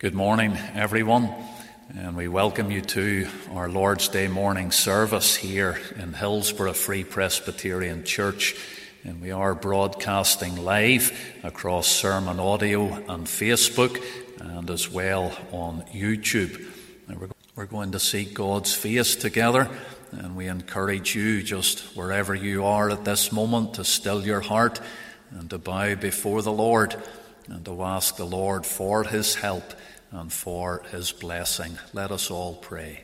Good morning, everyone, and we welcome you to our Lord's Day morning service here in Hillsborough Free Presbyterian Church. And we are broadcasting live across Sermon Audio and Facebook, and as well on YouTube. And we're going to seek God's face together, and we encourage you, just wherever you are at this moment, to still your heart and to bow before the Lord and to ask the Lord for his help and for his blessing. Let us all pray.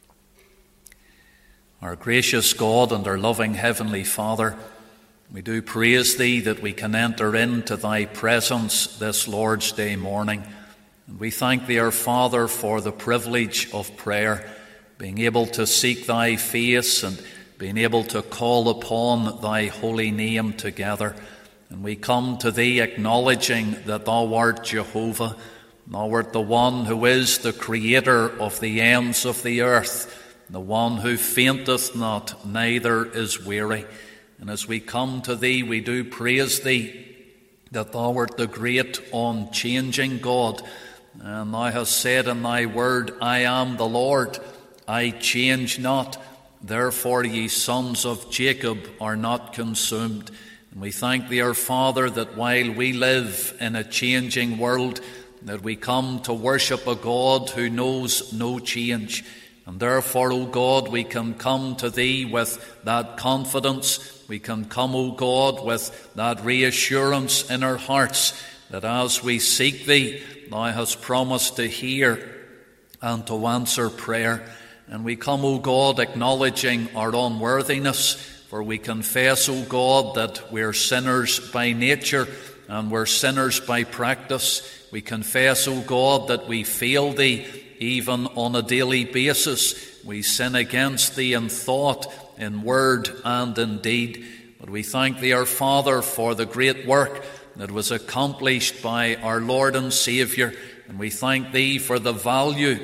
Our gracious God and our loving Heavenly Father, we do praise thee that we can enter into thy presence this Lord's Day morning. And we thank thee, our Father, for the privilege of prayer, being able to seek thy face and being able to call upon thy holy name together. And we come to thee acknowledging that thou art Jehovah. Thou art the one who is the creator of the ends of the earth, the one who fainteth not, neither is weary. And as we come to thee, we do praise thee that thou art the great, unchanging God. And thou hast said in thy word, I am the Lord, I change not. Therefore ye sons of Jacob are not consumed. And we thank thee, our Father, that while we live in a changing world, that we come to worship a God who knows no change. And therefore, O God, we can come to thee with that confidence. We can come, O God, with that reassurance in our hearts that as we seek thee, thou hast promised to hear and to answer prayer. And we come, O God, acknowledging our unworthiness, for we confess, O God, that we're sinners by nature and we're sinners by practice. We confess, O God, that we fail thee even on a daily basis. We sin against thee in thought, in word, and in deed. But we thank thee, our Father, for the great work that was accomplished by our Lord and Saviour. And we thank thee for the value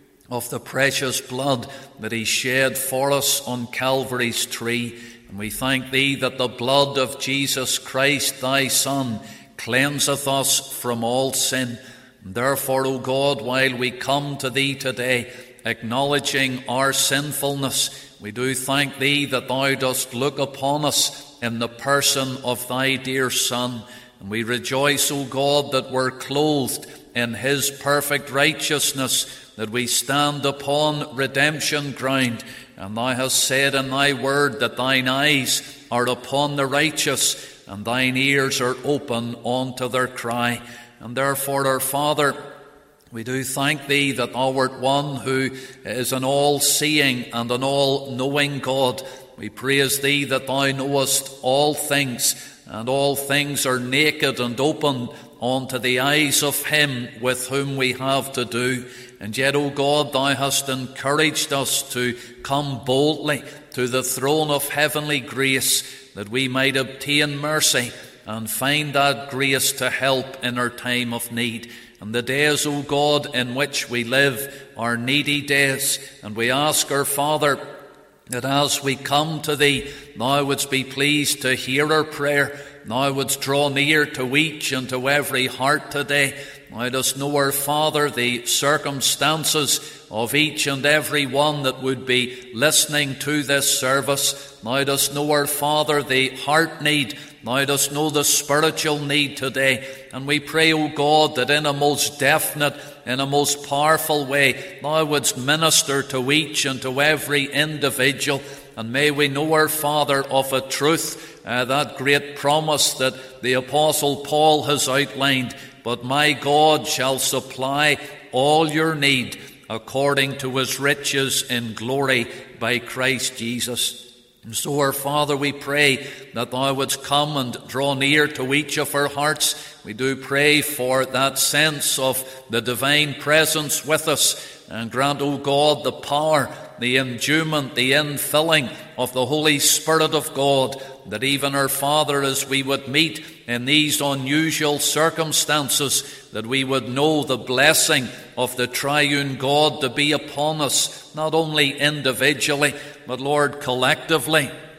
of the precious blood that he shed for us on Calvary's tree. And we thank thee that the blood of Jesus Christ, thy Son, cleanseth us from all sin. And therefore, O God, while we come to thee today, acknowledging our sinfulness, we do thank thee that thou dost look upon us in the person of thy dear Son. And we rejoice, O God, that we're clothed in his perfect righteousness, that we stand upon redemption ground. And thou hast said in thy word that thine eyes are upon the righteous, and thine ears are open unto their cry. And therefore, our Father, we do thank thee that thou art one who is an all-seeing and an all-knowing God. We praise thee that thou knowest all things, and all things are naked and open unto the eyes of him with whom we have to do. And yet, O God, thou hast encouraged us to come boldly to the throne of heavenly grace, that we might obtain mercy and find that grace to help in our time of need. And the days, O God, in which we live are needy days. And we ask, our Father, that as we come to thee, thou wouldst be pleased to hear our prayer. Thou wouldst draw near to each and to every heart today. Thou dost know, our Father, the circumstances of each and every one that would be listening to this service. Thou dost know, our Father, the heart need. Thou dost know the spiritual need today. And we pray, O God, that in a most definite, in a most powerful way, thou wouldst minister to each and to every individual. And may we know, our Father, of a truth, that great promise that the Apostle Paul has outlined. But my God shall supply all your need according to his riches in glory by Christ Jesus. And so, our Father, we pray that thou wouldst come and draw near to each of our hearts. We do pray for that sense of the divine presence with us. And grant, O God, the power, the endowment, the infilling of the Holy Spirit of God, that even, our Father, as we would meet in these unusual circumstances, that we would know the blessing of the triune God to be upon us, not only individually, but, Lord, collectively.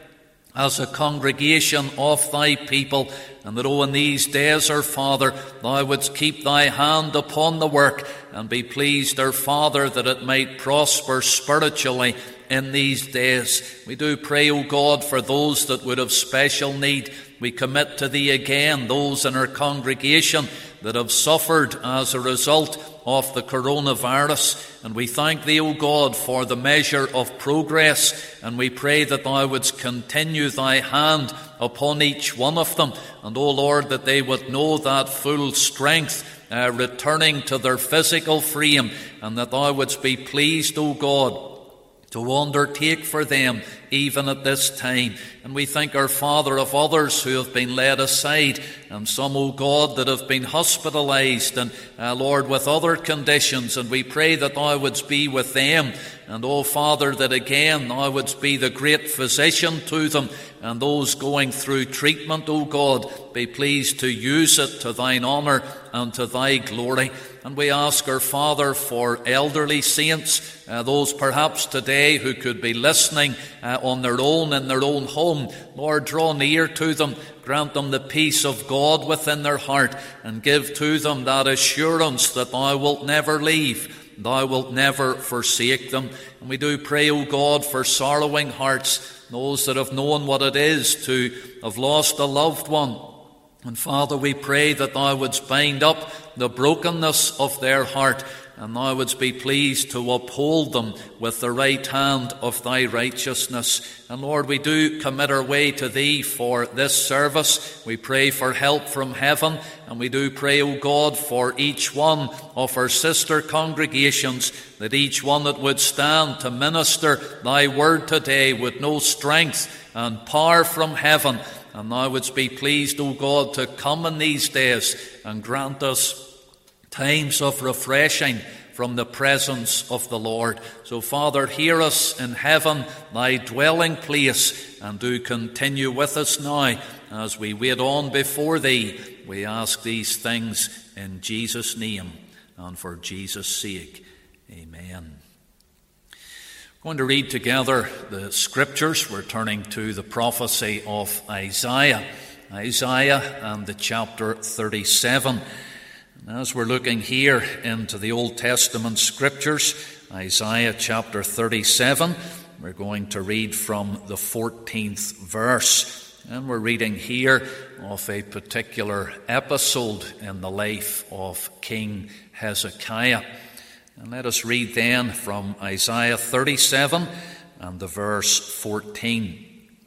as a congregation of thy people, and that, in these days, our Father, thou wouldst keep thy hand upon the work, and be pleased, our Father, that it might prosper spiritually in these days. We do pray, O God, for those that would have special need. We commit to thee again those in our congregation that have suffered as a result of the coronavirus. And we thank thee, O God, for the measure of progress. And we pray that thou wouldst continue thy hand upon each one of them. And, O Lord, that they would know that full strength returning to their physical frame. And that thou wouldst be pleased, O God, to undertake for them even at this time. And we thank our Father of others who have been laid aside, and some, O God, that have been hospitalized, and Lord, with other conditions. And we pray that thou wouldst be with them, and, O Father, that again thou wouldst be the great physician to them, and those going through treatment, O God, be pleased to use it to thine honour and to thy glory. And we ask our Father for elderly saints, those perhaps today who could be listening on their own in their own home. Lord, draw near to them, grant them the peace of God within their heart, and give to them that assurance that thou wilt never leave, thou wilt never forsake them. And we do pray, O God, for sorrowing hearts, those that have known what it is to have lost a loved one. And Father, we pray that thou wouldst bind up the brokenness of their heart, and thou wouldst be pleased to uphold them with the right hand of thy righteousness. And Lord, we do commit our way to thee for this service. We pray for help from heaven, and we do pray, O God, for each one of our sister congregations, that each one that would stand to minister thy word today would know strength and power from heaven. And thou wouldst be pleased, O God, to come in these days and grant us times of refreshing from the presence of the Lord. So, Father, hear us in heaven, thy dwelling place, and do continue with us now as we wait on before thee. We ask these things in Jesus' name and for Jesus' sake. Amen. We're going to read together the scriptures. We're turning to the prophecy of Isaiah and the chapter 37. And as we're looking here into the Old Testament scriptures, Isaiah chapter 37, we're going to read from the 14th verse. And we're reading here of a particular episode in the life of King Hezekiah. And let us read then from Isaiah 37 and the verse 14.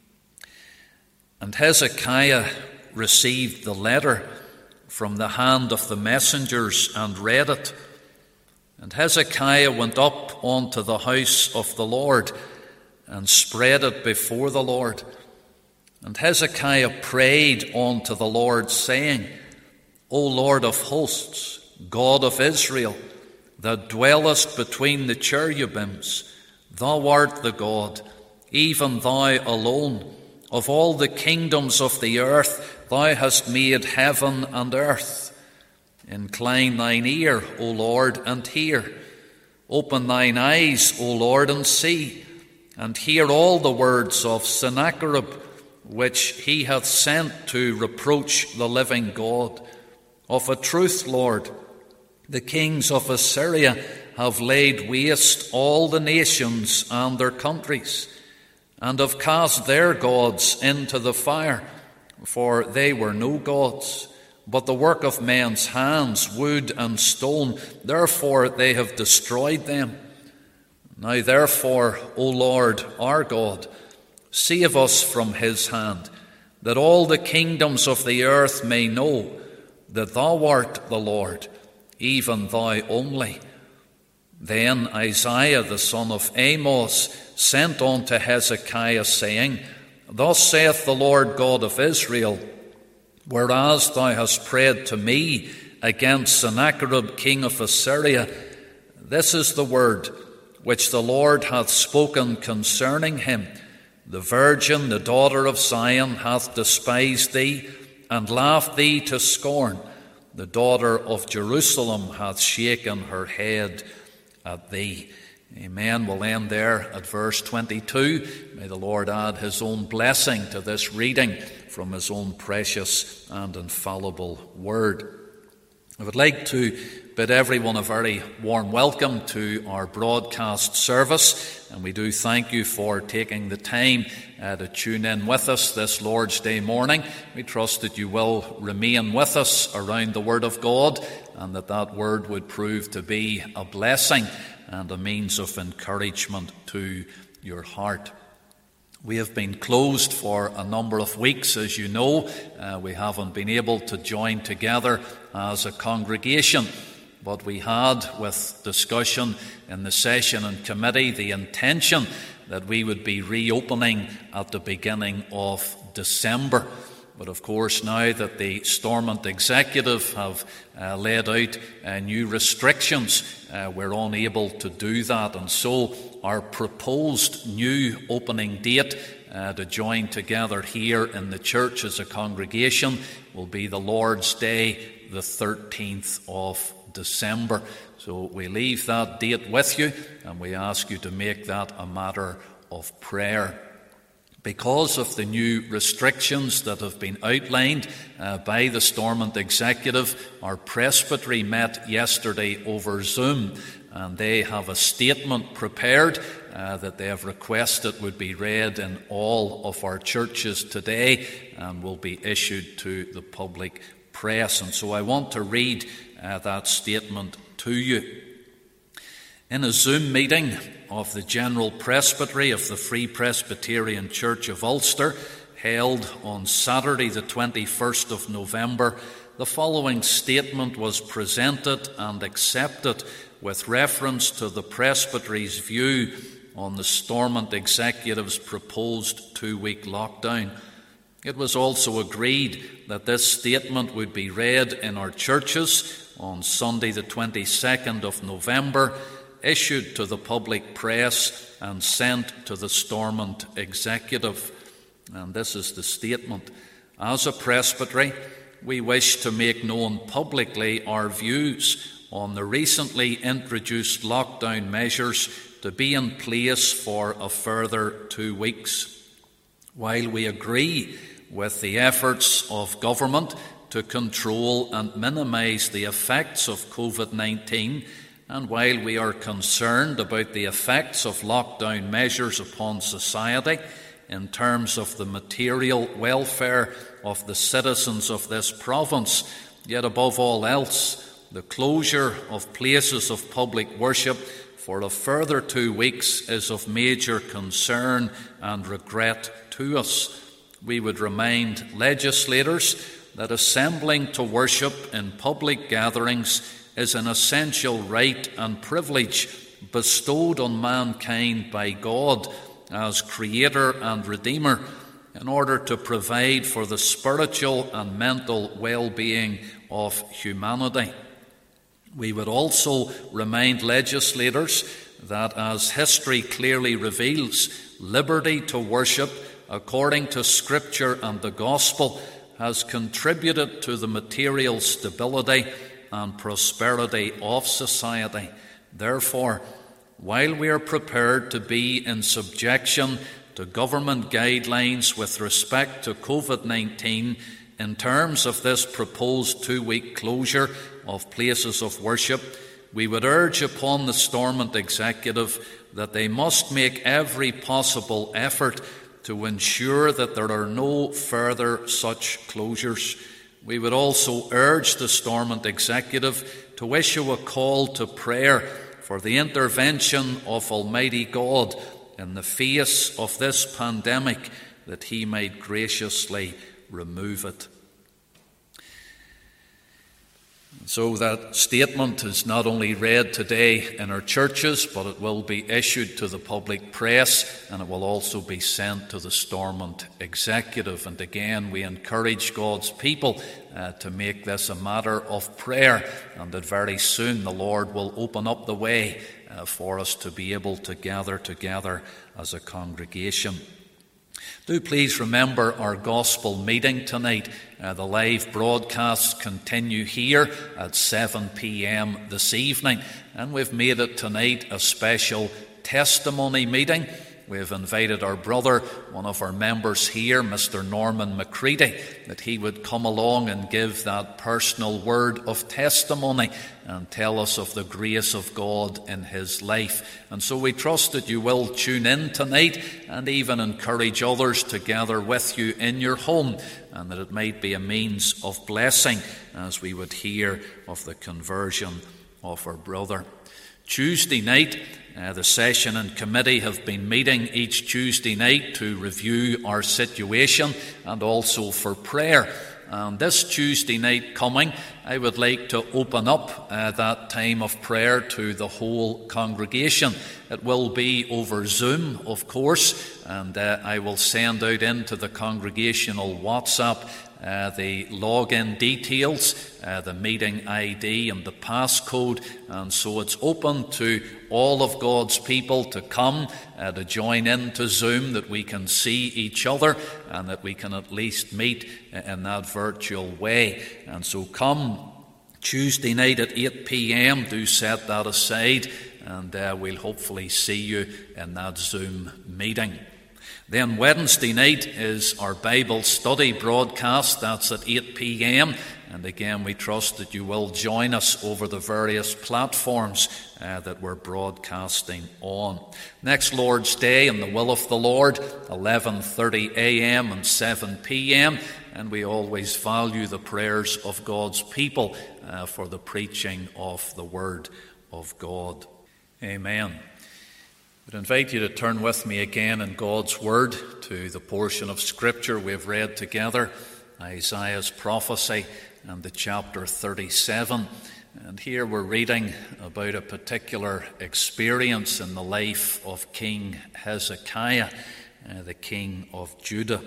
And Hezekiah received the letter from the hand of the messengers and read it. And Hezekiah went up unto the house of the Lord and spread it before the Lord. And Hezekiah prayed unto the Lord, saying, O Lord of hosts, God of Israel, that dwellest between the cherubims, thou art the God, even thou alone. Of all the kingdoms of the earth, thou hast made heaven and earth. Incline thine ear, O Lord, and hear. Open thine eyes, O Lord, and see, and hear all the words of Sennacherib, which he hath sent to reproach the living God. Of a truth, Lord, the kings of Assyria have laid waste all the nations and their countries, and have cast their gods into the fire, for they were no gods, but the work of men's hands, wood and stone. Therefore they have destroyed them. Now therefore, O Lord our God, save us from his hand, that all the kingdoms of the earth may know that thou art the Lord, even thou only. Then Isaiah the son of Amoz sent unto Hezekiah, saying, Thus saith the Lord God of Israel, whereas thou hast prayed to me against Sennacherib king of Assyria, this is the word which the Lord hath spoken concerning him. The virgin, the daughter of Zion, hath despised thee, and laughed thee to scorn. The daughter of Jerusalem hath shaken her head at thee. Amen. We'll end there at verse 22. May the Lord add his own blessing to this reading from his own precious and infallible word. I would like to bid everyone a very warm welcome to our broadcast service, and we do thank you for taking the time to tune in with us this Lord's Day morning. We trust that you will remain with us around the Word of God, and that Word would prove to be a blessing and a means of encouragement to your heart. We have been closed for a number of weeks, as you know. We haven't been able to join together as a congregation, but we had, with discussion in the session and committee, the intention that we would be reopening at the beginning of December. But of course, now that the Stormont Executive have laid out new restrictions, we're unable to do that. And so our proposed new opening date to join together here in the church as a congregation will be the Lord's Day, the 13th of December. So we leave that date with you, and we ask you to make that a matter of prayer. Because of the new restrictions that have been outlined by the Stormont Executive, our presbytery met yesterday over Zoom, and they have a statement prepared that they have requested would be read in all of our churches today and will be issued to the public press. And so I want to read that statement to you. In a Zoom meeting of the General Presbytery of the Free Presbyterian Church of Ulster, held on Saturday the 21st of November, the following statement was presented and accepted with reference to the Presbytery's view on the Stormont Executive's proposed 2-week lockdown. It was also agreed that this statement would be read in our churches on Sunday the 22nd of November, issued to the public press and sent to the Stormont Executive. And this is the statement. As a presbytery, we wish to make known publicly our views on the recently introduced lockdown measures to be in place for a further 2 weeks. While we agree with the efforts of government to control and minimise the effects of COVID-19, and while we are concerned about the effects of lockdown measures upon society in terms of the material welfare of the citizens of this province, yet above all else, the closure of places of public worship for a further 2 weeks is of major concern and regret to us. We would remind legislators that assembling to worship in public gatherings is an essential right and privilege bestowed on mankind by God as Creator and Redeemer in order to provide for the spiritual and mental well-being of humanity. We would also remind legislators that, as history clearly reveals, liberty to worship according to Scripture and the Gospel has contributed to the material stability and prosperity of society. Therefore, while we are prepared to be in subjection to government guidelines with respect to COVID-19 in terms of this proposed 2-week closure of places of worship, we would urge upon the Stormont Executive that they must make every possible effort to ensure that there are no further such closures. We would also urge the Stormont Executive to issue a call to prayer for the intervention of Almighty God in the face of this pandemic, that He might graciously remove it. So that statement is not only read today in our churches, but it will be issued to the public press, and it will also be sent to the Stormont Executive. And again, we encourage God's people to make this a matter of prayer, and that very soon the Lord will open up the way for us to be able to gather together as a congregation. Do please remember our gospel meeting tonight. The live broadcasts continue here at 7 p.m. this evening, and we've made it tonight a special testimony meeting. We have invited our brother, one of our members here, Mr. Norman McCready, that he would come along and give that personal word of testimony and tell us of the grace of God in his life. And so we trust that you will tune in tonight and even encourage others to gather with you in your home, and that it might be a means of blessing as we would hear of the conversion of our brother. Tuesday night, the session and committee have been meeting each Tuesday night to review our situation and also for prayer. And this Tuesday night coming, I would like to open up that time of prayer to the whole congregation. It will be over Zoom, of course, and I will send out into the congregational WhatsApp the login details, the meeting ID and the passcode, and so it's open to all of God's people to come to join into Zoom, that we can see each other and that we can at least meet in that virtual way. And so come Tuesday night at 8 p.m, do set that aside, and we'll hopefully see you in that Zoom meeting. Then Wednesday night is our Bible study broadcast. That's at 8 p.m. And again, we trust that you will join us over the various platforms that we're broadcasting on. Next Lord's Day, in the will of the Lord, 11:30 a.m. and 7 p.m. And we always value the prayers of God's people for the preaching of the Word of God. Amen. I would invite you to turn with me again in God's Word to the portion of Scripture we have read together, Isaiah's prophecy and the chapter 37. And here we're reading about a particular experience in the life of King Hezekiah, the king of Judah.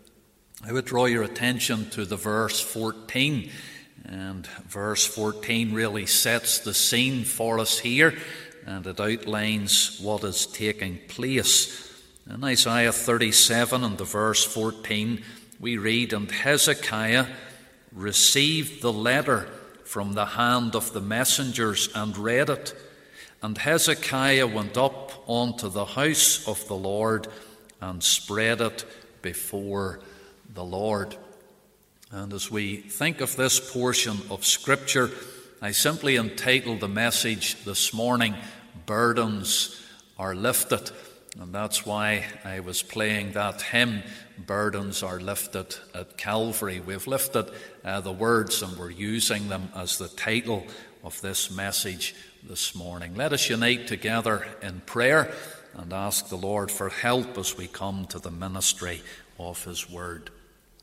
I would draw your attention to the verse 14. And verse 14 really sets the scene for us here, and it outlines what is taking place. In Isaiah 37 and the verse 14, we read, "And Hezekiah received the letter from the hand of the messengers and read it. And Hezekiah went up unto the house of the Lord and spread it before the Lord." And as we think of this portion of Scripture, I simply entitled the message this morning, "Burdens Are Lifted." And that's why I was playing that hymn, "Burdens Are Lifted at Calvary." We've lifted the words and we're using them as the title of this message this morning. Let us unite together in prayer and ask the Lord for help as we come to the ministry of His Word.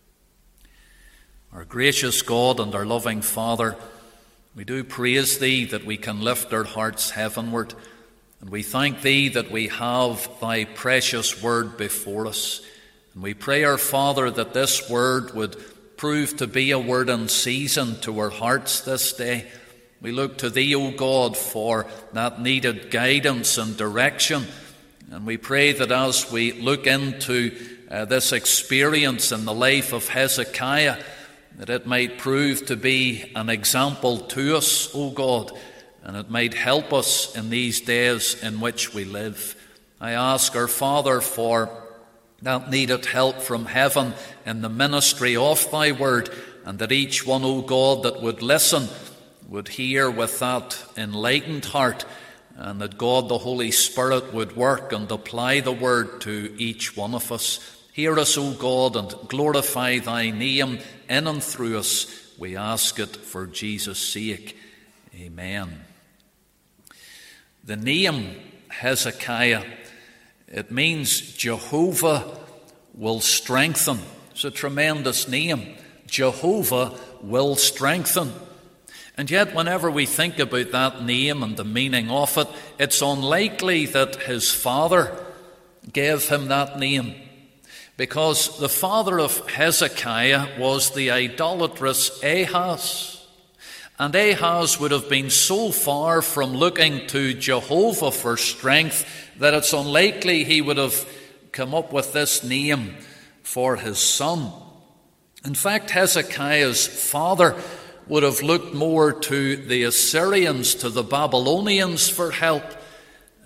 Our gracious God and our loving Father, we do praise Thee that we can lift our hearts heavenward, and we thank Thee that we have Thy precious Word before us. And we pray, our Father, that this Word would prove to be a word in season to our hearts this day. We look to Thee, O God, for that needed guidance and direction. And we pray that as we look into this experience in the life of Hezekiah, that it might prove to be an example to us, O God, and it might help us in these days in which we live. I ask, our Father, for that needed help from heaven in the ministry of Thy Word, and that each one, O God, that would listen would hear with that enlightened heart, and that God the Holy Spirit would work and apply the Word to each one of us. Hear us, O God, and glorify Thy name in and through us. We ask it for Jesus' sake. Amen. The name Hezekiah, it means Jehovah will strengthen. It's a tremendous name. Jehovah will strengthen. And yet, whenever we think about that name and the meaning of it, it's unlikely that his father gave him that name, because the father of Hezekiah was the idolatrous Ahaz. And Ahaz would have been so far from looking to Jehovah for strength that it's unlikely he would have come up with this name for his son. In fact, Hezekiah's father would have looked more to the Assyrians, to the Babylonians for help.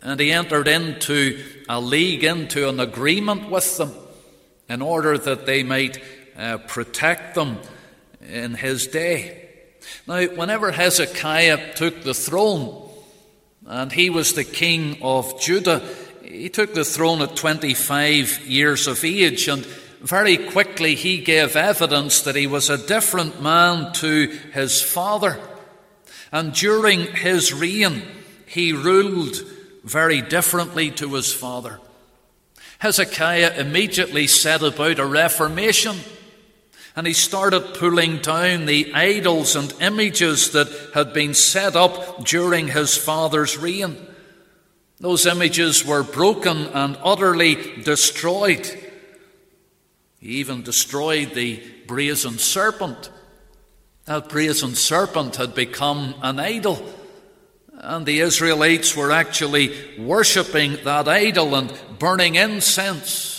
And he entered into a league, into an agreement with them in order that they might protect them in his day. Now, whenever Hezekiah took the throne, and he was the king of Judah, he took the throne at 25 years of age, and very quickly he gave evidence that he was a different man to his father. And during his reign, he ruled very differently to his father. Hezekiah immediately set about a reformation, and he started pulling down the idols and images that had been set up during his father's reign. Those images were broken and utterly destroyed. He even destroyed the brazen serpent. That brazen serpent had become an idol, and the Israelites were actually worshipping that idol and burning incense.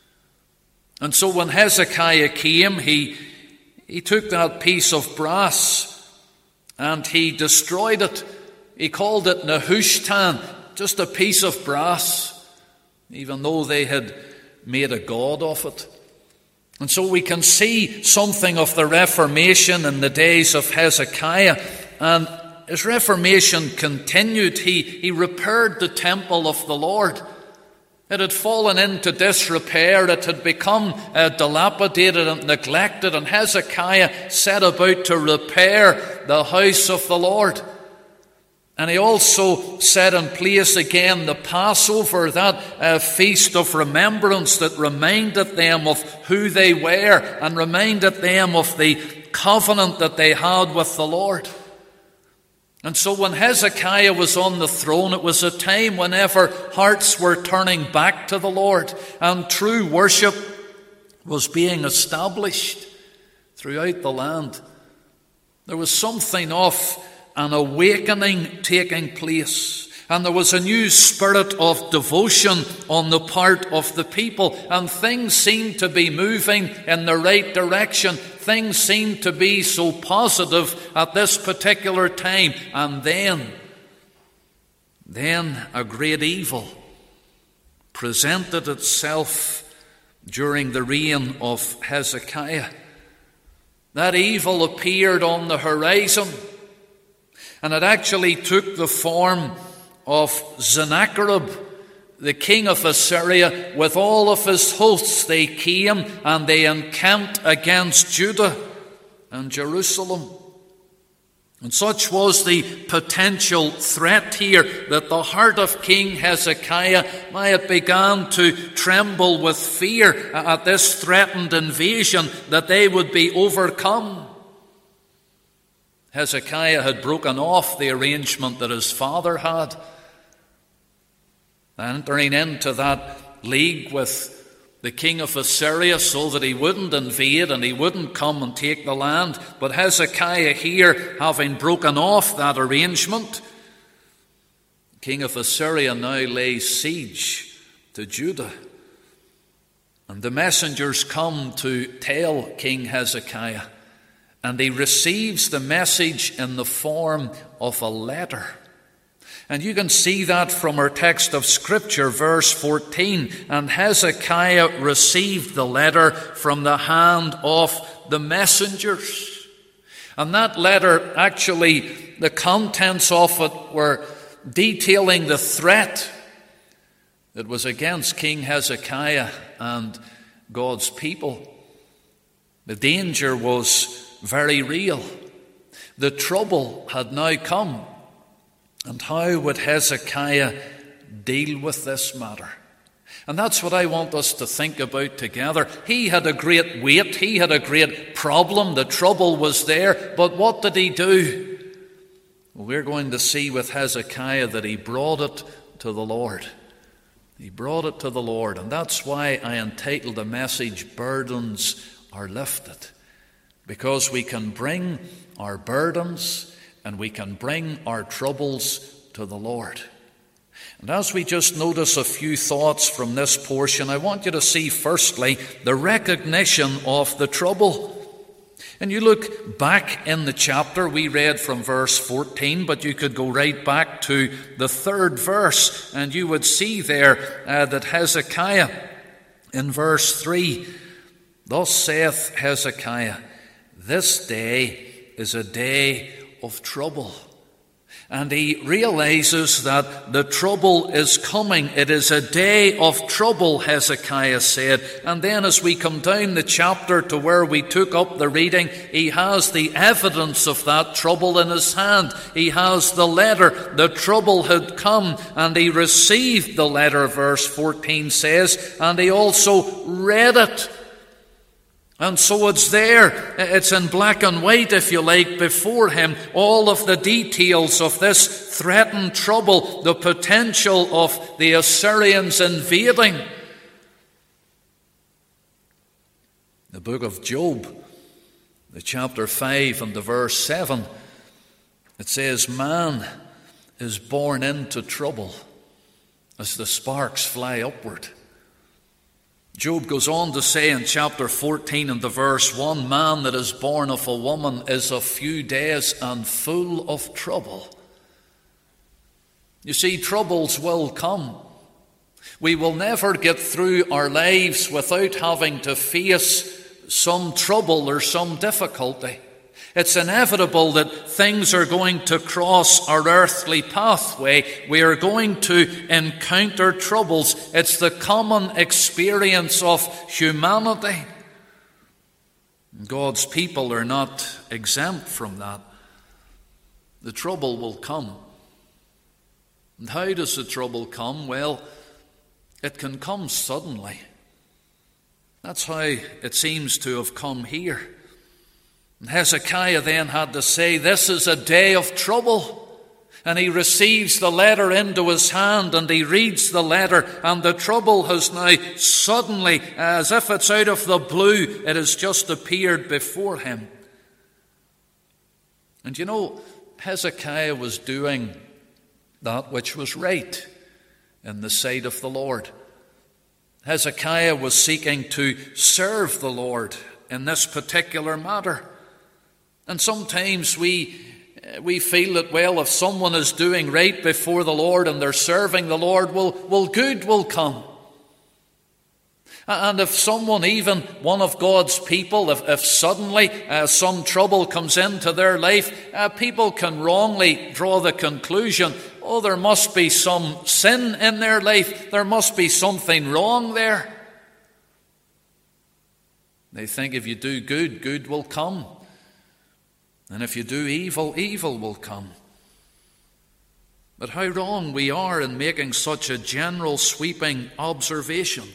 And so when Hezekiah came, he took that piece of brass and he destroyed it. He called it Nehushtan, just a piece of brass, even though they had made a god of it. And so we can see something of the Reformation in the days of Hezekiah. And as Reformation continued, he repaired the temple of the Lord. It had fallen into disrepair. It had become dilapidated and neglected. And Hezekiah set about to repair the house of the Lord. And he also set in place again the Passover, that feast of remembrance that reminded them of who they were and reminded them of the covenant that they had with the Lord. And so when Hezekiah was on the throne, it was a time whenever hearts were turning back to the Lord and true worship was being established throughout the land. There was something of an awakening taking place, and there was a new spirit of devotion on the part of the people, and things seemed to be moving in the right direction. Things seemed to be so positive at this particular time. And then a great evil presented itself during the reign of Hezekiah. That evil appeared on the horizon, and it actually took the form of Sennacherib, the king of Assyria. With all of his hosts, they came and they encamped against Judah and Jerusalem. And such was the potential threat here that the heart of King Hezekiah might began to tremble with fear at this threatened invasion, that they would be overcome. Hezekiah had broken off the arrangement that his father had, entering into that league with the king of Assyria so that he wouldn't invade and he wouldn't come and take the land. But Hezekiah here, having broken off that arrangement, the king of Assyria now lays siege to Judah. And the messengers come to tell King Hezekiah, and he receives the message in the form of a letter. And you can see that from our text of Scripture, verse 14. And Hezekiah received the letter from the hand of the messengers. And that letter, actually, the contents of it were detailing the threat that was against King Hezekiah and God's people. The danger was very real. The trouble had now come. And how would Hezekiah deal with this matter? And that's what I want us to think about together. He had a great weight. He had a great problem. The trouble was there. But what did he do? Well, we're going to see with Hezekiah that he brought it to the Lord. He brought it to the Lord. And that's why I entitled the message, Burdens Are Lifted. Because we can bring our burdens and we can bring our troubles to the Lord. And as we just notice a few thoughts from this portion, I want you to see firstly the recognition of the trouble. And you look back in the chapter, we read from verse 14, but you could go right back to the 3rd verse, and you would see there that Hezekiah, in verse 3, thus saith Hezekiah, this day is a day of trouble. And he realizes that the trouble is coming. It is a day of trouble, Hezekiah said. And then as we come down the chapter to where we took up the reading, he has the evidence of that trouble in his hand. He has the letter. The trouble had come, and he received the letter, verse 14 says, and he also read it. And so it's there, it's in black and white, if you like, before him, all of the details of this threatened trouble, the potential of the Assyrians invading. The book of Job, the chapter 5 and the verse 7, it says, man is born into trouble as the sparks fly upward. Job goes on to say in chapter 14 and the verse 1, man that is born of a woman is of few days and full of trouble. You see, troubles will come. We will never get through our lives without having to face some trouble or some difficulty. It's inevitable that things are going to cross our earthly pathway. We are going to encounter troubles. It's the common experience of humanity. God's people are not exempt from that. The trouble will come. And how does the trouble come? Well, it can come suddenly. That's how it seems to have come here. Hezekiah then had to say, this is a day of trouble. And he receives the letter into his hand and he reads the letter, and the trouble has now suddenly, as if it's out of the blue, it has just appeared before him. And you know, Hezekiah was doing that which was right in the sight of the Lord. Hezekiah was seeking to serve the Lord in this particular matter. And sometimes we feel that, well, if someone is doing right before the Lord and they're serving the Lord, well, good will come. And if someone, even one of God's people, if suddenly some trouble comes into their life, people can wrongly draw the conclusion, oh, there must be some sin in their life. There must be something wrong there. They think if you do good, good will come. And if you do evil, evil will come. But how wrong we are in making such a general sweeping observation.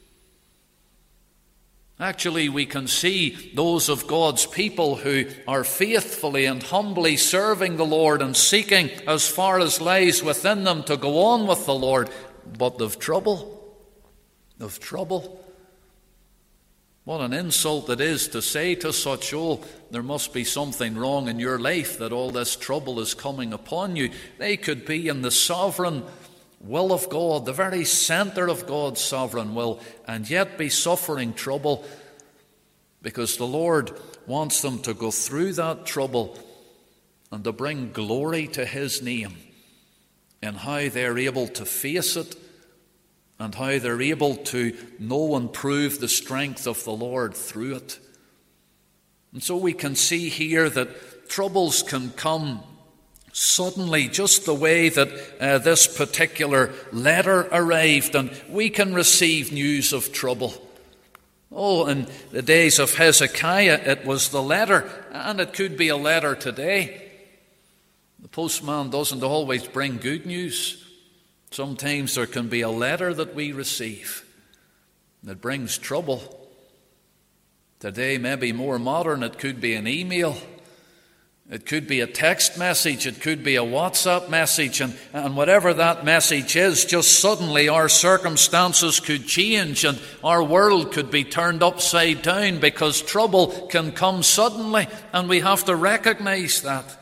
Actually, we can see those of God's people who are faithfully and humbly serving the Lord and seeking as far as lies within them to go on with the Lord, but they've trouble. They've trouble. What an insult it is to say to such, oh, there must be something wrong in your life that all this trouble is coming upon you. They could be in the sovereign will of God, the very center of God's sovereign will, and yet be suffering trouble because the Lord wants them to go through that trouble and to bring glory to His name in how they're able to face it and how they're able to know and prove the strength of the Lord through it. And so we can see here that troubles can come suddenly, just the way that this particular letter arrived, and we can receive news of trouble. Oh, in the days of Hezekiah, it was the letter, and it could be a letter today. The postman doesn't always bring good news. Sometimes there can be a letter that we receive that brings trouble. Today, maybe more modern, it could be an email. It could be a text message. It could be a WhatsApp message. And whatever that message is, just suddenly our circumstances could change and our world could be turned upside down because trouble can come suddenly, and we have to recognize that.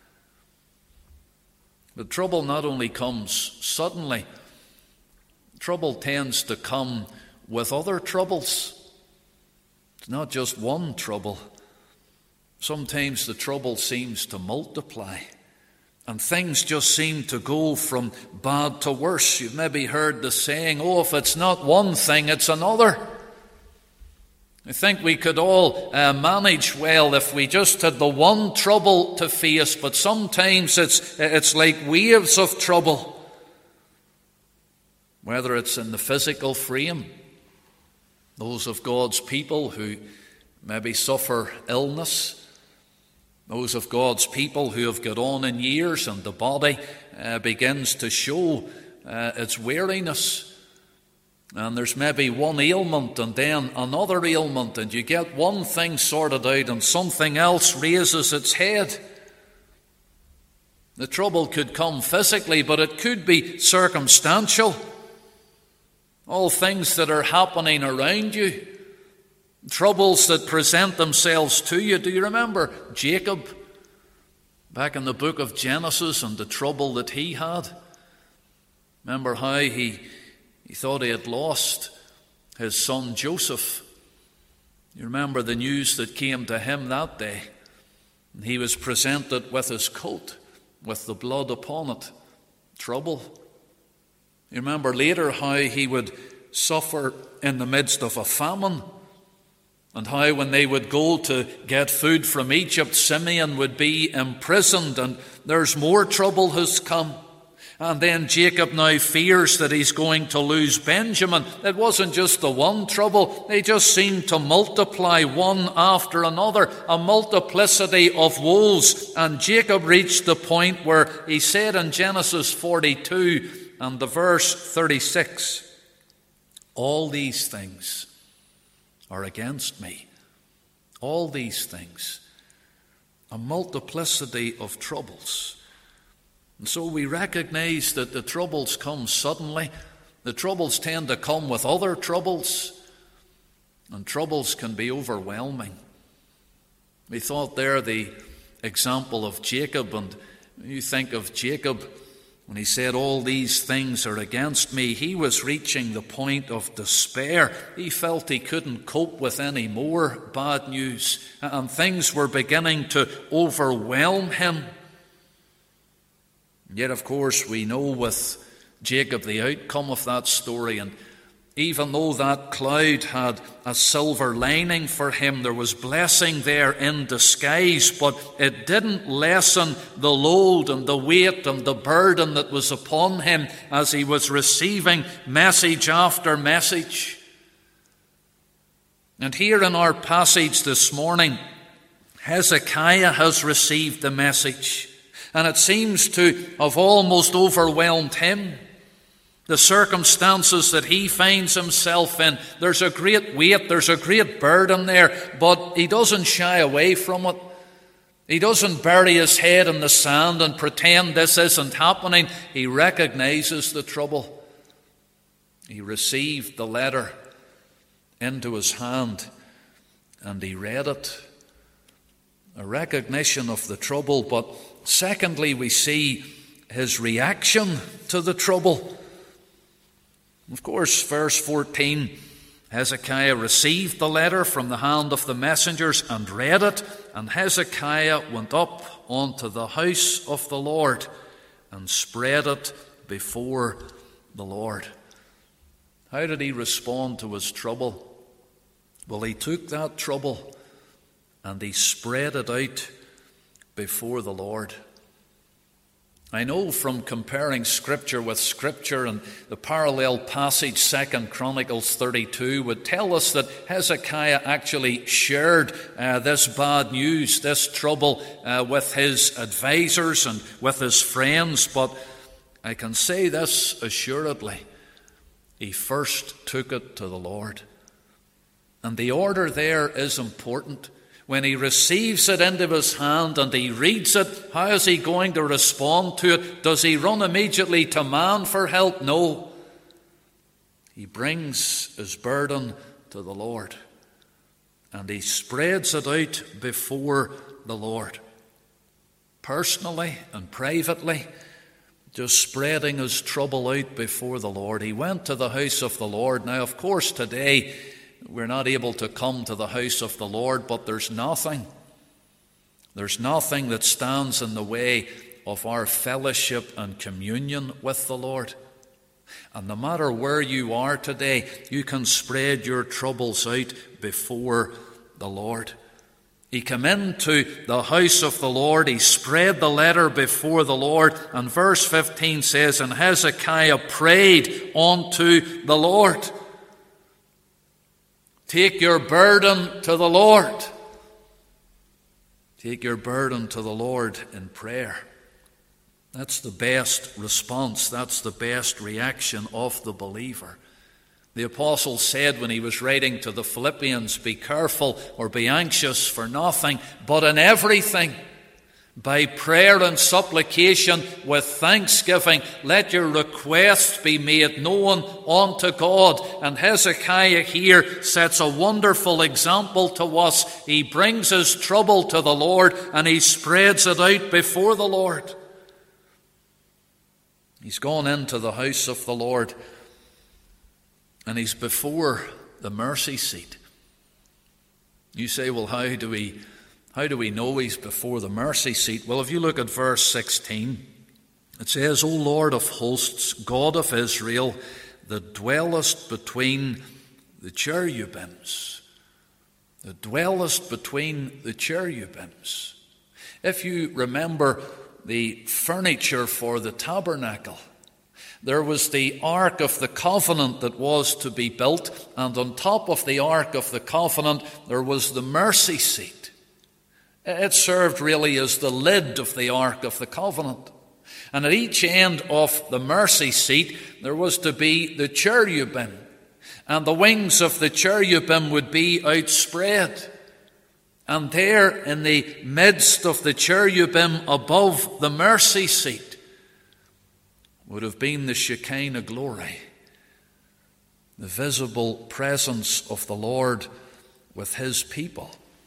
But trouble not only comes suddenly, trouble tends to come with other troubles. It's not just one trouble. Sometimes the trouble seems to multiply, and things just seem to go from bad to worse. You've maybe heard the saying, oh, if it's not one thing, it's another. I think we could all manage well if we just had the one trouble to face, but sometimes it's like waves of trouble. Whether it's in the physical frame, those of God's people who maybe suffer illness, those of God's people who have got on in years and the body begins to show its weariness. And there's maybe one ailment and then another ailment, and you get one thing sorted out and something else raises its head. The trouble could come physically, but it could be circumstantial. All things that are happening around you, troubles that present themselves to you. Do you remember Jacob back in the book of Genesis and the trouble that he had? Remember how he thought he had lost his son Joseph. You remember the news that came to him that day. He was presented with his coat, with the blood upon it. Trouble. You remember later how he would suffer in the midst of a famine, and how when they would go to get food from Egypt, Simeon would be imprisoned, and there's more trouble has come. And then Jacob now fears that he's going to lose Benjamin. It wasn't just the one trouble. They just seemed to multiply one after another, a multiplicity of woes. And Jacob reached the point where he said in Genesis 42 and the verse 36, all these things are against me. All these things. A multiplicity of troubles. And so we recognize that the troubles come suddenly. The troubles tend to come with other troubles. And troubles can be overwhelming. We thought there the example of Jacob, and you think of Jacob when he said, all these things are against me. He was reaching the point of despair. He felt he couldn't cope with any more bad news, and things were beginning to overwhelm him. Yet, of course, we know with Jacob the outcome of that story, and even though that cloud had a silver lining for him, there was blessing there in disguise, but it didn't lessen the load and the weight and the burden that was upon him as he was receiving message after message. And here in our passage this morning, Hezekiah has received the message. And it seems to have almost overwhelmed him. The circumstances that he finds himself in, there's a great weight, there's a great burden there, but he doesn't shy away from it. He doesn't bury his head in the sand and pretend this isn't happening. He recognizes the trouble. He received the letter into his hand and he read it. A recognition of the trouble, but secondly, we see his reaction to the trouble. Of course, verse 14, Hezekiah received the letter from the hand of the messengers and read it, and Hezekiah went up unto the house of the Lord and spread it before the Lord. How did he respond to his trouble? Well, he took that trouble and he spread it out before the Lord. I know from comparing Scripture with Scripture, and the parallel passage, 2 Chronicles 32, would tell us that Hezekiah actually shared this bad news, this trouble, with his advisors and with his friends. But I can say this assuredly, he first took it to the Lord. And the order there is important. When he receives it into his hand and he reads it, how is he going to respond to it? Does he run immediately to man for help? No. He brings his burden to the Lord and he spreads it out before the Lord. Personally and privately, just spreading his trouble out before the Lord. He went to the house of the Lord. Now, of course, today we're not able to come to the house of the Lord, but there's nothing There's nothing that stands in the way of our fellowship and communion with the Lord. And no matter where you are today, you can spread your troubles out before the Lord. He came into the house of the Lord. He spread the letter before the Lord. And verse 15 says, and Hezekiah prayed unto the Lord. Take your burden to the Lord. Take your burden to the Lord in prayer. That's the best response. That's the best reaction of the believer. The apostle said when he was writing to the Philippians, be careful or be anxious for nothing, but in everything, by prayer and supplication with thanksgiving, let your requests be made known unto God. And Hezekiah here sets a wonderful example to us. He brings his trouble to the Lord and he spreads it out before the Lord. He's gone into the house of the Lord and he's before the mercy seat. You say, well, how do we know he's before the mercy seat? Well, if you look at verse 16, it says, O Lord of hosts, God of Israel, that dwellest between the cherubims. That dwellest between the cherubims. If you remember the furniture for the tabernacle, there was the Ark of the Covenant that was to be built, and on top of the Ark of the Covenant there was the mercy seat. It served really as the lid of the Ark of the Covenant. And at each end of the mercy seat there was to be the cherubim, and the wings of the cherubim would be outspread. And there in the midst of the cherubim above the mercy seat would have been the Shekinah glory, the visible presence of the Lord with his people.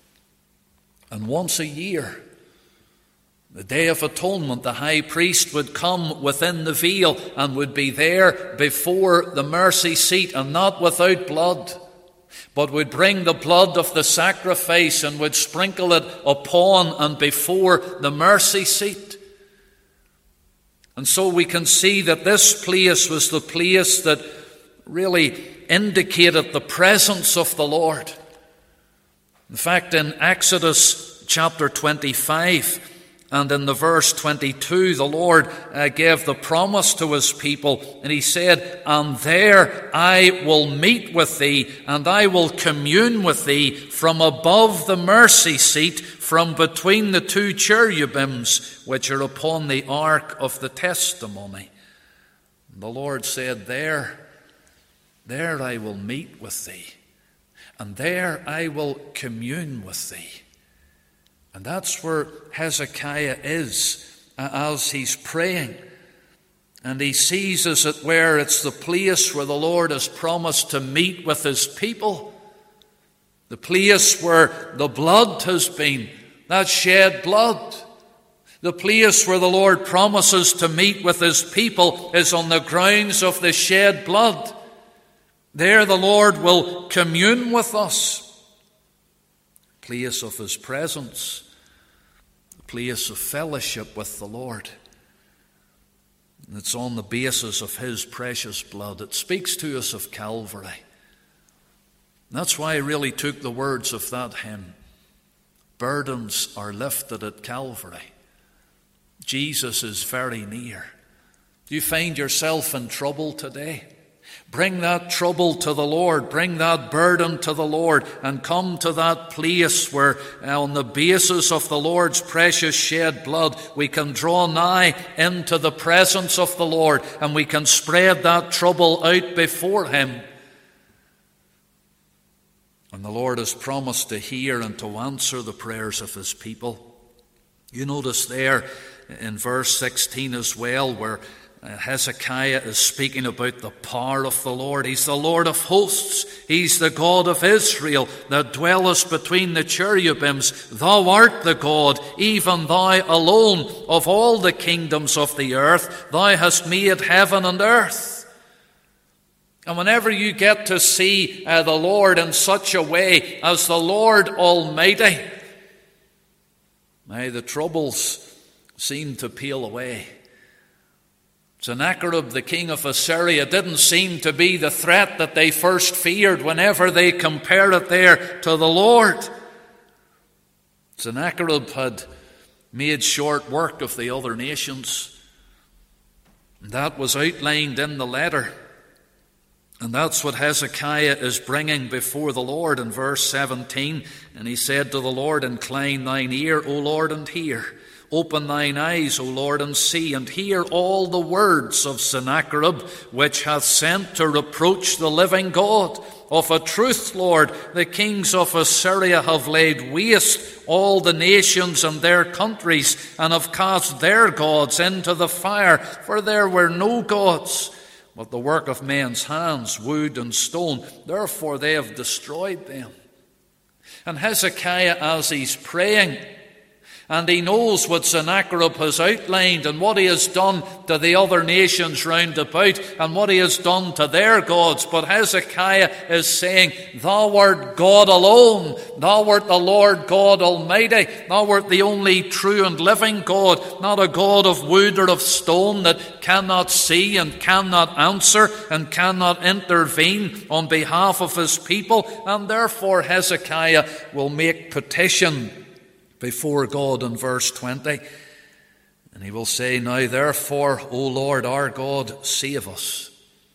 And once a year, the Day of Atonement, the high priest would come within the veil and would be there before the mercy seat, and not without blood, but would bring the blood of the sacrifice and would sprinkle it upon and before the mercy seat. And so we can see that this place was the place that really indicated the presence of the Lord. In fact, in Exodus chapter 25 and in the verse 22, the Lord gave the promise to his people, and he said, and there I will meet with thee, and I will commune with thee from above the mercy seat, from between the two cherubims which are upon the ark of the testimony. And the Lord said, there I will meet with thee, and there I will commune with thee. And that's where Hezekiah is as he's praying. And he sees, as it were, it's the place where the Lord has promised to meet with his people. The place where the blood has been, that shed blood. The place where the Lord promises to meet with his people is on the grounds of the shed blood. There the Lord will commune with us. Place of his presence. Place of fellowship with the Lord. And it's on the basis of his precious blood. It speaks to us of Calvary. And that's why I really took the words of that hymn. Burdens are lifted at Calvary. Jesus is very near. Do you find yourself in trouble today? Bring that trouble to the Lord. Bring that burden to the Lord, and come to that place where on the basis of the Lord's precious shed blood we can draw nigh into the presence of the Lord, and we can spread that trouble out before him. And the Lord has promised to hear and to answer the prayers of his people. You notice there in verse 16 as well, where Hezekiah is speaking about the power of the Lord. He's the Lord of hosts. He's the God of Israel that dwellest between the cherubims. Thou art the God, even thou alone, of all the kingdoms of the earth. Thou hast made heaven and earth. And whenever you get to see the Lord in such a way as the Lord Almighty, The troubles seemed to peel away. Sennacherib, the king of Assyria, didn't seem to be the threat that they first feared whenever they compared it there to the Lord. Sennacherib had made short work of the other nations. And that was outlined in the letter. And that's what Hezekiah is bringing before the Lord in verse 17. And he said to the Lord, "Incline thine ear, O Lord, and hear. Open thine eyes, O Lord, and see, and hear all the words of Sennacherib, which hath sent to reproach the living God. Of a truth, Lord, the kings of Assyria have laid waste all the nations and their countries, and have cast their gods into the fire, for there were no gods, but the work of men's hands, wood and stone. Therefore they have destroyed them." And Hezekiah, as he's praying, and he knows what Sennacherib has outlined and what he has done to the other nations round about and what he has done to their gods. But Hezekiah is saying, "Thou art God alone. Thou art the Lord God Almighty. Thou art the only true and living God, not a God of wood or of stone that cannot see and cannot answer and cannot intervene on behalf of his people." And therefore Hezekiah will make petition before God in verse 20. And he will say, "Now therefore, O Lord our God, save us.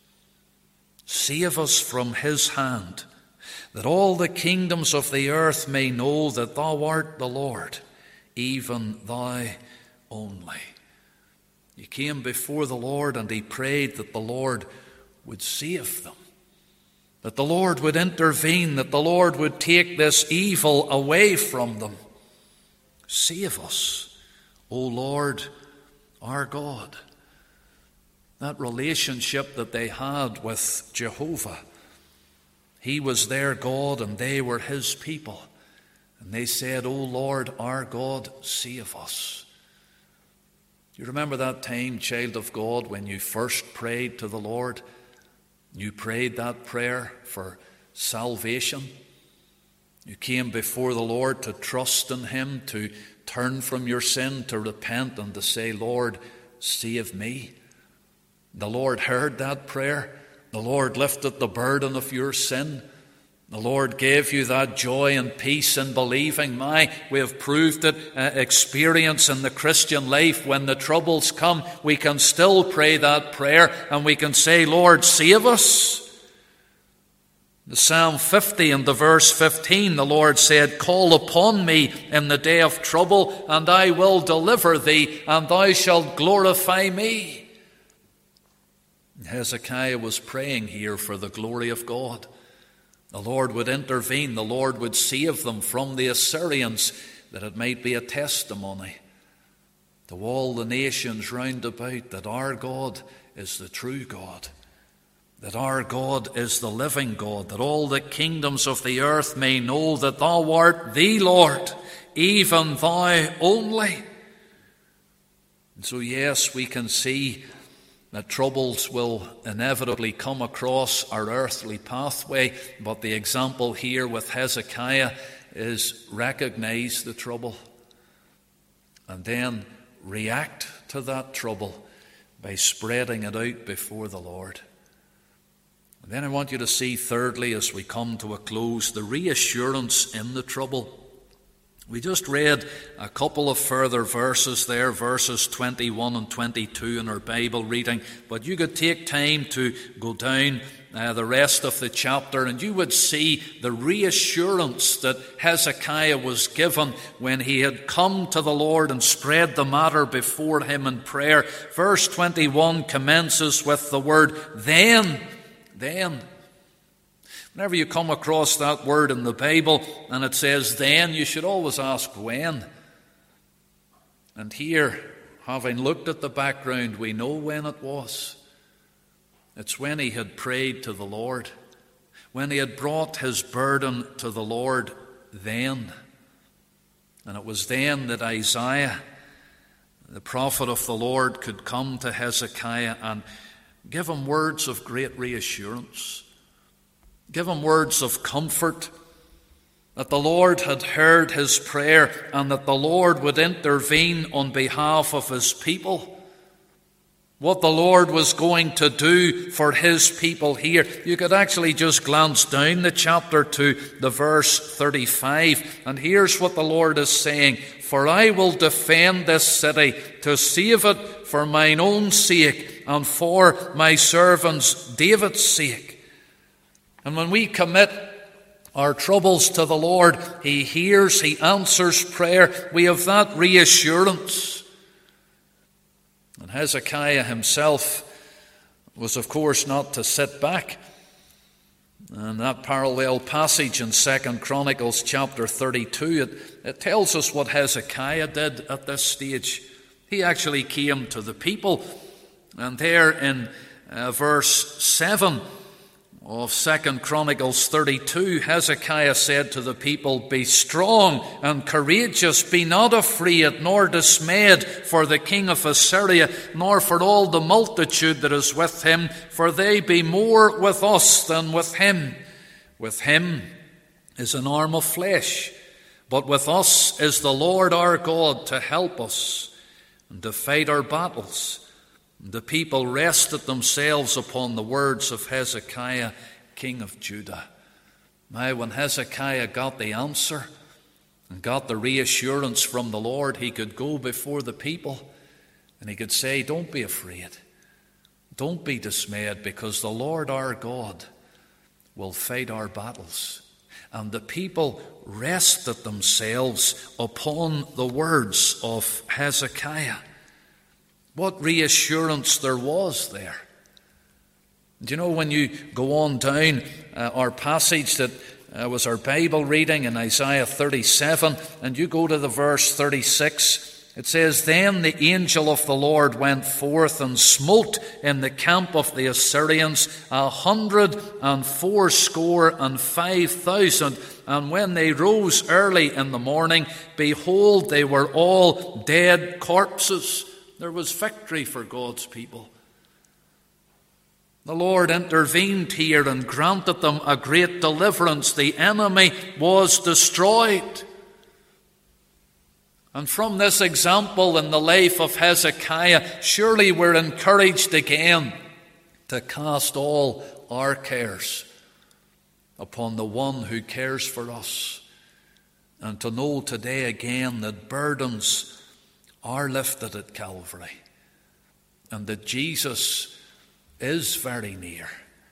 Save us from his hand, that all the kingdoms of the earth may know that thou art the Lord, even thou only." He came before the Lord and he prayed that the Lord would save them, that the Lord would intervene, that the Lord would take this evil away from them. Save us, O Lord, our God. That relationship that they had with Jehovah. He was their God and they were his people. And they said, "O Lord, our God, save us." You remember that time, child of God, when you first prayed to the Lord? You prayed that prayer for salvation. You came before the Lord to trust in him, to turn from your sin, to repent and to say, "Lord, save me." The Lord heard that prayer. The Lord lifted the burden of your sin. The Lord gave you that joy and peace in believing. We have proved it, experience in the Christian life. When the troubles come, we can still pray that prayer and we can say, "Lord, save us." The Psalm 50 and the verse 15, the Lord said, "Call upon me in the day of trouble, and I will deliver thee, and thou shalt glorify me." Hezekiah was praying here for the glory of God. The Lord would intervene, the Lord would save them from the Assyrians, that it might be a testimony to all the nations round about that our God is the true God, that our God is the living God, that all the kingdoms of the earth may know that thou art the Lord, even thou only. And so yes, we can see that troubles will inevitably come across our earthly pathway, but the example here with Hezekiah is recognize the trouble and then react to that trouble by spreading it out before the Lord. And then I want you to see, thirdly, as we come to a close, the reassurance in the trouble. We just read a couple of further verses there, verses 21 and 22 in our Bible reading, but you could take time to go down the rest of the chapter and you would see the reassurance that Hezekiah was given when he had come to the Lord and spread the matter before him in prayer. Verse 21 commences with the word then. Whenever you come across that word in the Bible and it says then, you should always ask when. And here, having looked at the background, we know when it was. It's when he had prayed to the Lord, when he had brought his burden to the Lord then. And it was then that Isaiah, the prophet of the Lord, could come to Hezekiah and give him words of great reassurance. Give him words of comfort. that the Lord had heard his prayer and that the Lord would intervene on behalf of his people. What the Lord was going to do for his people here. You could actually just glance down the chapter to the verse 35. And here's what the Lord is saying. For I will defend this city to save it for mine own sake and for my servant's David's sake. And when we commit our troubles to the Lord, he hears, he answers prayer. We have that reassurance. And Hezekiah himself was, of course, not to sit back. And that parallel passage in 2 Chronicles chapter 32, it tells us what Hezekiah did at this stage. He actually came to the people. And there in verse 7 of 2 Chronicles 32, Hezekiah said to the people, Be strong and courageous, be not afraid nor dismayed for the king of Assyria, nor for all the multitude that is with him, for they be more with us than with him. With him is an arm of flesh, but with us is the Lord our God to help us and to fight our battles. The people rested themselves upon the words of Hezekiah, king of Judah. Now, when Hezekiah got the answer and got the reassurance from the Lord, he could go before the people and he could say, Don't be afraid. Don't be dismayed, because the Lord our God will fight our battles. And the people rested themselves upon the words of Hezekiah. What reassurance there was there. Do you know, when you go on down our passage that was our Bible reading in Isaiah 37, and you go to the verse 36, it says, Then the angel of the Lord went forth and smote in the camp of the Assyrians 184,500, and when they rose early in the morning, behold, they were all dead corpses. There was victory for God's people. The Lord intervened here and granted them a great deliverance. The enemy was destroyed. And from this example in the life of Hezekiah, surely we're encouraged again to cast all our cares upon the one who cares for us, and to know today again that burdens are lifted at Calvary, and that Jesus is very near.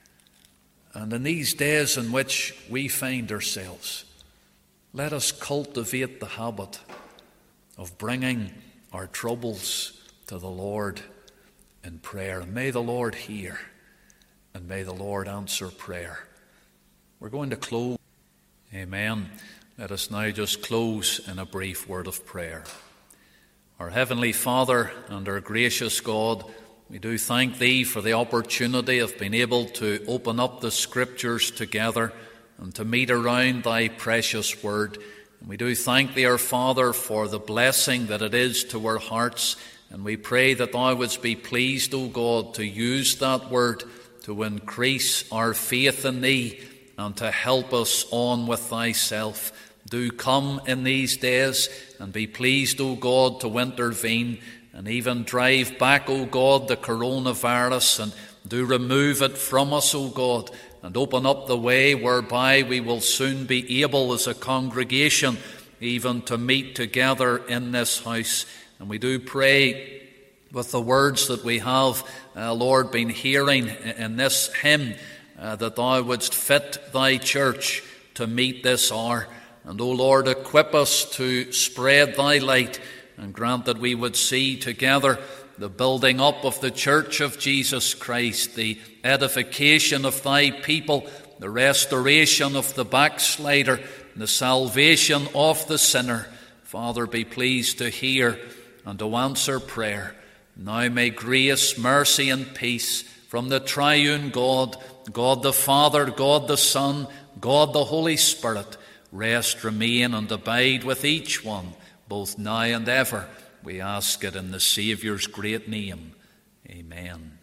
And in these days in which we find ourselves, let us cultivate the habit of bringing our troubles to the Lord in prayer. And may the Lord hear, and may the Lord answer prayer. We're going to close. Amen. Let us now just close in a brief word of prayer. Our Heavenly Father and our gracious God, we do thank Thee for the opportunity of being able to open up the Scriptures together and to meet around Thy precious Word. And we do thank Thee, our Father, for the blessing that it is to our hearts. And we pray that Thou wouldst be pleased, O God, to use that Word to increase our faith in Thee and to help us on with Thyself. Do come in these days and be pleased, O God, to intervene and even drive back, O God, the coronavirus, and do remove it from us, O God, and open up the way whereby we will soon be able as a congregation even to meet together in this house. And we do pray with the words that we have, Lord, been hearing in this hymn, that Thou wouldst fit Thy church to meet this hour. And, O Lord, equip us to spread Thy light, and grant that we would see together the building up of the church of Jesus Christ, the edification of Thy people, the restoration of the backslider, and the salvation of the sinner. Father, be pleased to hear and to answer prayer. Now may grace, mercy, and peace from the triune God, God the Father, God the Son, God the Holy Spirit, rest, remain, and abide with each one, both now and ever. We ask it in the Saviour's great name. Amen.